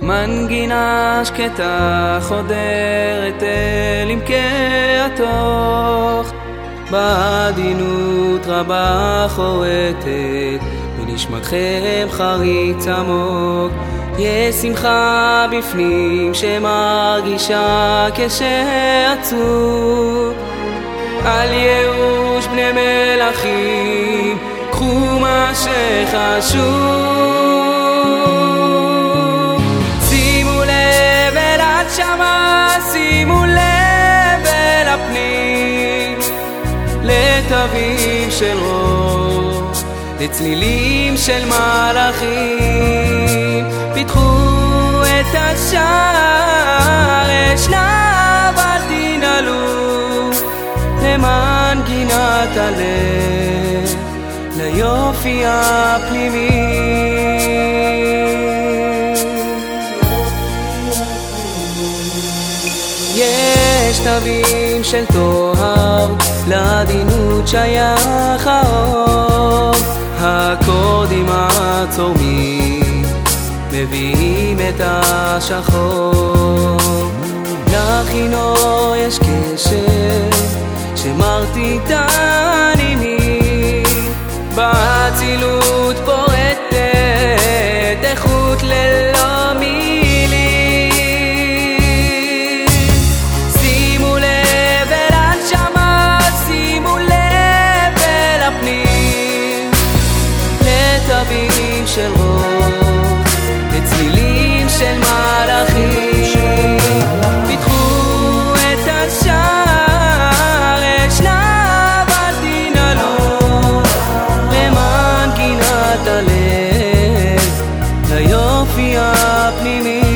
מנגינה שקטה חודרת אל עמקי התוך, בעדינות רבה חורטת בנשמתכם חריץ עמוק. יש שמחה בפנים שמרגישה כשעצוב. אל ייאוש בני מלכים, קחו מה שחשוב. שימו לב אל השמה, שימו לב אל הפנים, לתווים של רוח, לצלילים של מלאכים. פיתחו את השער, אשנב אל תנעלו, למנגינת הלב, ליופי הפנימי. יש תווים של טוהר, לעדינות שייך האור. האקורדים הצורמים מביאים את השחור. לכינור יש קשר שמרטיטן עימי, באצילות פורטת איכות ללא מילים. שימו לב אל הנשמה, שימו לב אל הפנים, לתווים של רוח, לצלילים של מלאכים. פיתחו את השער, אשנב אל תנעלו, למנגינת הלב, ליופי הפנימי.